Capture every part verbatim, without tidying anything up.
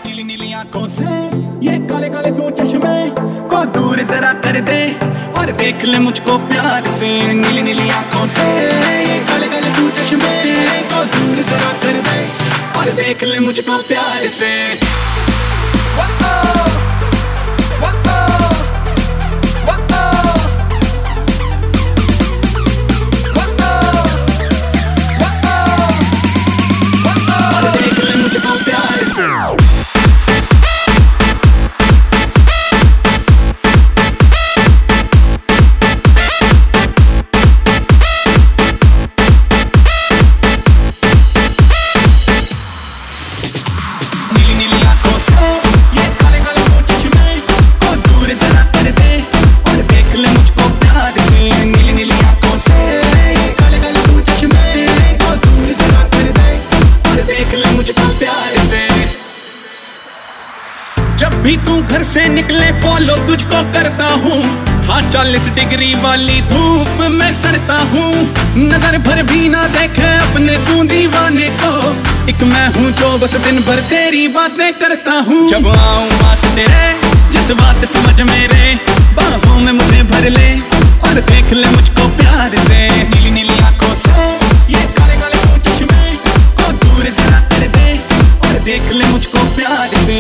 नीली नीली आंखों से ये काले काले दो चश्मे को दूर जरा कर दे और देख ले मुझको प्यार से। नीली नीली आंखों से ये काले काले दो चश्मे को दूर जरा कर दे और देख ले मुझको प्यार से। जब भी तू घर से निकले फॉलो तुझको करता हूँ, हाँ चालीस डिग्री वाली धूप में सड़ता हूँ। नजर भर भी ना देखे अपने तू दीवाने को, एक मैं हूँ जो बस दिन भर तेरी बातें करता हूँ। जब आऊँ पास तेरे जिस बात समझ मेरे बाहों में मुझे भर ले और देख ले मुझको प्यार से। नीली नीली आंखों से ये काले काले दो चश्मे को दूर जरा कर दे और देख ले मुझको प्यार से।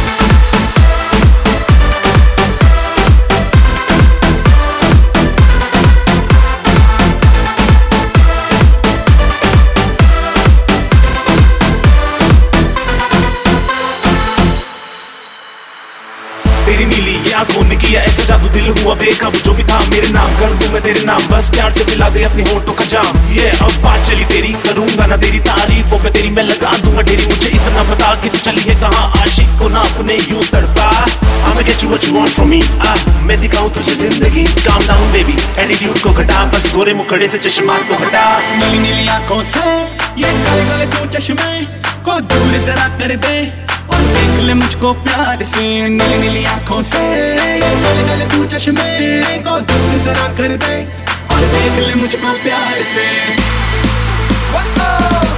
तेरी नीली ये आंखों ने किया ऐसा जादू, दिल हुआ बेकाबू। जो भी था मेरे नाम कर दूं मैं तेरे नाम, बस प्यार से मिला दे अपने होठों का जाम। ये अब बात चली तेरी, करूंगा ना तेरी तारीफों पे तेरी मैं लगा दूंगा ढेरी। मुझे इतना बता कि तू चली है कहाँ, आशिक को ना अपने यूं तड़पा। I'ma get you what you want from me, ah मैं दिखाऊं तुझे जिंदगी। Calm down baby, एटीट्यूड को घटा, बस गोरे मुखड़े से चश्मा को हटा। नीली नीली आंखों से ये काले काले दो चश्मे को दूर जरा कर दे और देख ले मुझको प्यार से। नीली नीली आंखों से ये काले काले दो चश्मे को दूर जरा कर दे और देख ले मुझको प्यार से।